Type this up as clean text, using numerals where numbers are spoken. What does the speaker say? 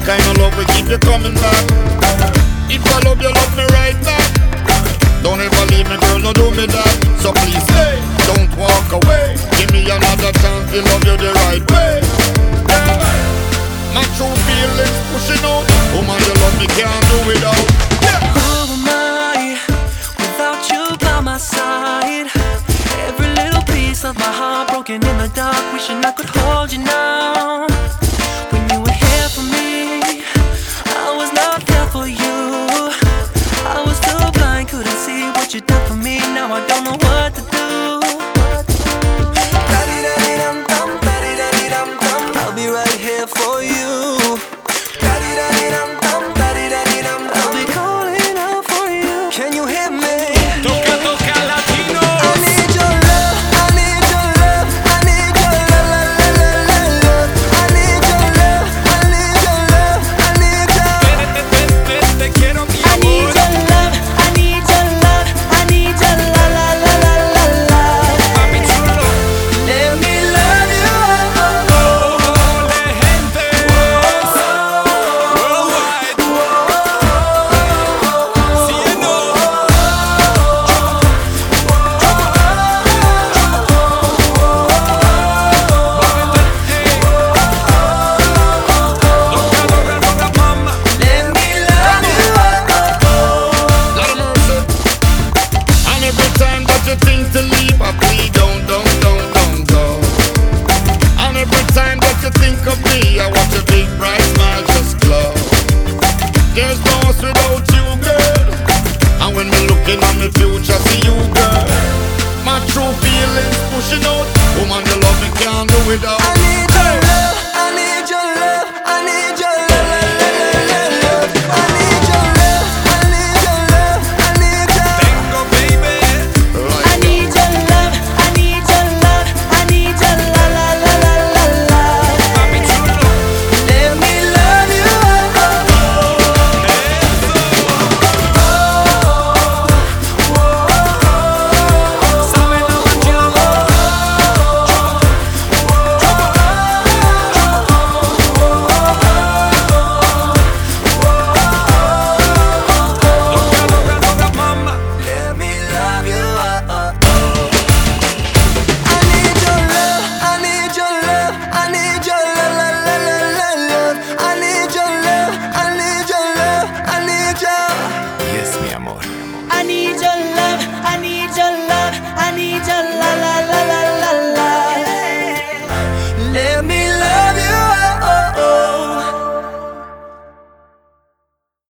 kind of love will keep you coming back. If I love you, love me right back. Don't ever leave me, girl, no do me that. So please stay, don't walk away. Give me another chance to love you the right way. Yeah. My true feelings pushing out. Woman, you love me, can't do without. Yeah. Who am I without you by my side? Every little piece of my heart broken in the dark, wishing I could hold you now. When you were here for me, I was not there for you. I was too blind, couldn't see what you did for me. Now I don't know what to do. I'll be right here for you. I'll be calling out for you. Can you hear me? Toca, toca latino. I need your love, I need your love, I need your love, I need your love, I need your love, I need your. Te quiero mi I need amor. your love, I need your love, I need your la la la la la la. Papi chulo. Let me love you. Oh, de gente. Worldwide. Siendo. Let me love you. Lord of mercy. And every time that you think to leave, I plead, don't go. And every time that you think of me, I watch a big bright smile just glow. There's no us without you, girl. And when me looking at my future, see you, girl. My true feelings pushing out. Woman, you love me, can't do without. I need